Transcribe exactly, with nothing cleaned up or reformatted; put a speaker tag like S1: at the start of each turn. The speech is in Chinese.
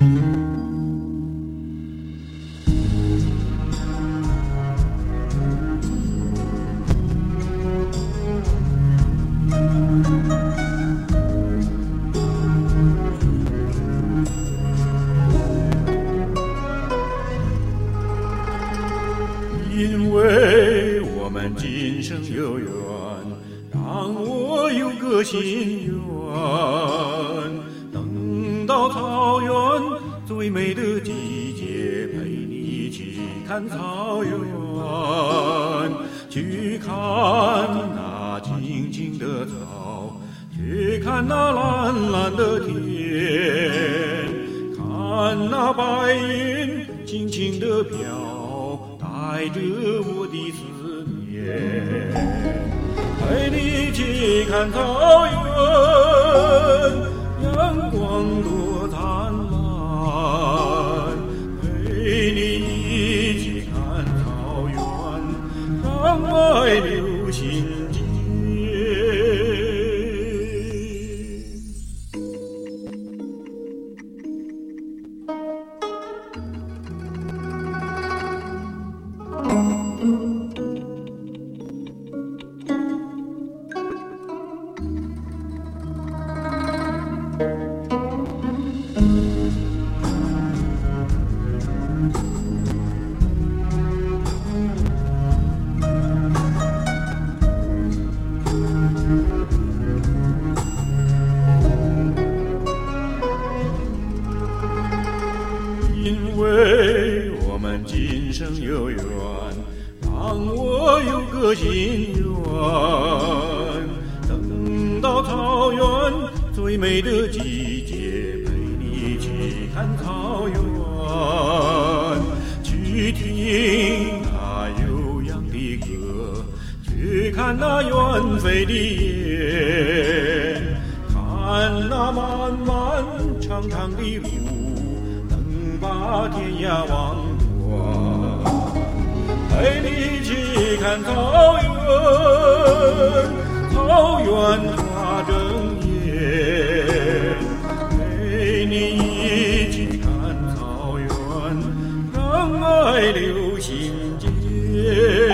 S1: 因为我们今生有缘，让我有个心愿，等到草原最美的季节，陪你去看草原，去看那青青的草，去看那蓝蓝的天，看那白云轻轻地飘，带着我的思念，陪你去看草原，阳光多灿烂，陪你一起看草原，让爱流心间。因为我们今生有缘，让我有个心愿，等到草原最美的季节，陪你去看草原，去听那悠扬的歌，去看那远飞的雁，看那漫漫长长的路，把天涯望断，陪你去看草原，草原花正艳，陪你一起看草原，让爱流心间。